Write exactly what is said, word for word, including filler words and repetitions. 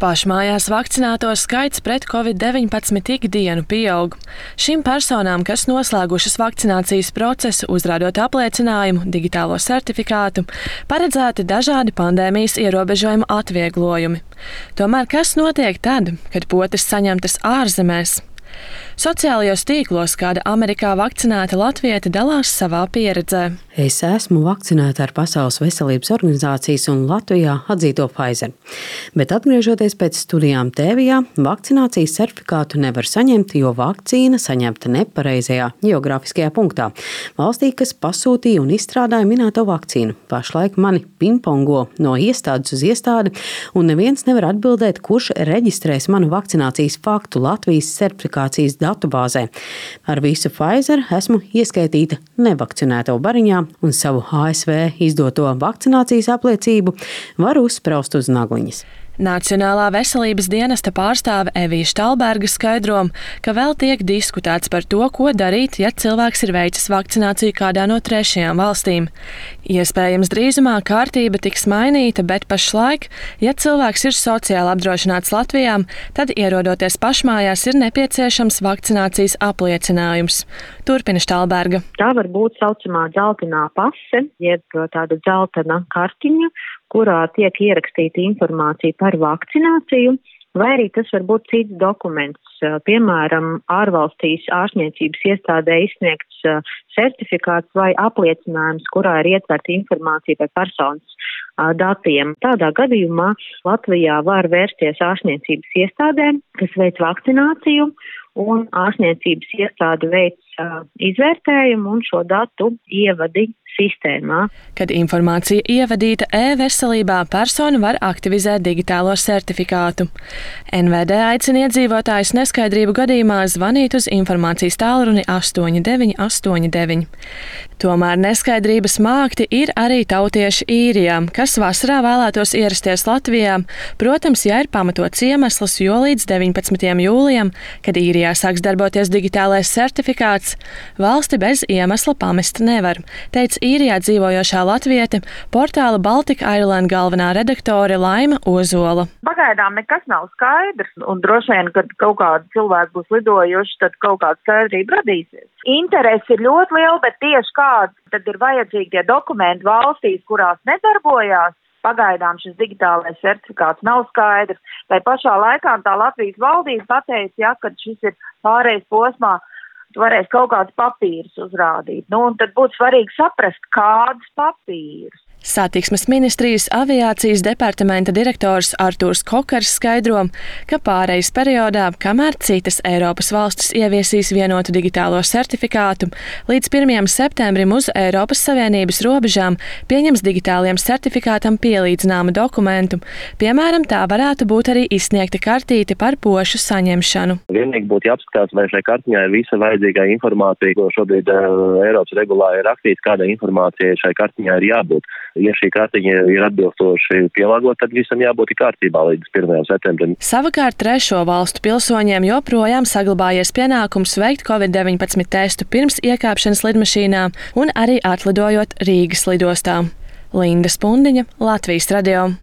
Pašmājās vakcinēto skaits pret covid deviņpadsmit ikdienu pieaug. Šīm personām, kas noslēgušas vakcinācijas procesu, uzrādot apliecinājumu, digitālo certifikātu, paredzēti dažādi pandēmijas ierobežojumu atvieglojumi. Tomēr kas notiek tad, kad potes saņemtas ārzemēs? Sociālajos tīklos kāda Amerikā vakcinēta latviete dalās savā pieredzē. Es esmu vakcinēta ar Pasaules veselības organizācijas un Latvijā atzīto Pfizer. Bet atgriežoties pēc studijām Tēvijā, vakcinācijas certifikātu nevar saņemt, jo vakcīna saņemta nepareizajā geogrāfiskajā punktā. Valstī, kas pasūtīja un izstrādāja minēto vakcīnu. Pašlaik mani pingpongo no iestādes uz iestādi, un neviens nevar atbildēt, kurš reģistrēs manu vakcinācijas faktu Latvijas certifikācijas datubāzē. Ar visu Pfizer esmu ieskaitīta nevakcinēto bariņā, un savu A S V izdoto vakcinācijas apliecību var uzspraust uz nagliņas. Nacionālā veselības dienesta pārstāve Evija Štalberga skaidro, ka vēl tiek diskutēts par to, ko darīt, ja cilvēks ir veicis vakcināciju kādā no trešajām valstīm. Iespējams, drīzumā kārtība tiks mainīta, bet pašlaik, ja cilvēks ir sociāli apdrošināts Latvijā, tad ierodoties pašmājās ir nepieciešams vakcinācijas apliecinājums. Turpina Štalberga. Tā var būt saucamā dzeltenā pase, jeb tāda dzeltena kartiņa, kurā tiek ierakstīta informācija par vakcināciju, vai arī tas var būt cits dokuments, piemēram, ārvalstīs ārstniecības iestādē izsniegts certifikāts vai apliecinājums, kurā ir ietverta informācija par personas datiem. Tādā gadījumā Latvijā var vērsties ārstniecības iestādēm, kas veic vakcināciju, un ārstniecības iestāde veic izvērtējumu un šo datu ievadi sistēmā. Kad informācija ievadīta e-veselībā, persona var aktivizēt digitālo certifikātu. N V D aicina iedzīvotājus neskaidrību gadījumā zvanīt uz informācijas tālruni astoņi deviņi astoņi deviņi. Tomēr neskaidrības mākti ir arī tautieši Īrijā, kas vasarā vēlētos ierasties Latvijā, protams, ja ir pamatots iemesls, jo līdz deviņpadsmitajam jūlijam, kad Īrijā sāks darboties digitālais certifikāts, valsti bez iemesla pamest nevar, teica Īrijā dzīvojošā latviete, portāla Baltic Ireland galvenā redaktore Laima Ozola. Pagaidām nekas nav skaidrs, un droši vien, kad kaut kādi cilvēki būs lidojuši, tad kaut kāda skaidrība radīsies. Interesi ir ļoti liela, bet tieši kāds tad ir vajadzīgi tie dokumenti valstīs, kurās nedarbojās. Pagaidām šis digitālais certifikāts nav skaidrs. Tai pašā laikā tā Latvijas valdība pateica, ja, kad šis ir pārējais posmā, tu varēsi kaut kādus papīrus uzrādīt. Nu, un tad būtu svarīgi saprast, kādus papīrus. Satiksmes ministrijas aviācijas departamenta direktors Artūrs Kokars skaidro, ka pārejas periodā, kamēr citas Eiropas valstis ieviesīs vienotu digitālo certifikātu, līdz pirmajam septembrim uz Eiropas Savienības robežām pieņems digitāliem certifikātam pielīdzināmu dokumentu. Piemēram, tā varētu būt arī izsniegta kartīte par pošu saņemšanu. Vienīgi būtu jāapskatās, vai šai kartiņai ir visa vajadzīgā informācija, ko šobrīd uh, Eiropas regulā ir rakstīts, kāda informācija šai kartiņai ir jābūt. Ja šī kartiņa ir atbilstoši pielāgota, tad visam jābūt kārtībā līdz pirmajam septembrim. Savukārt trešo valstu pilsoņiem joprojām saglabājies pienākums veikt covid deviņpadsmit testu pirms iekāpšanas lidmašīnā un arī atlidojot Rīgas lidostā. Linda Spundiņa, Latvijas radio.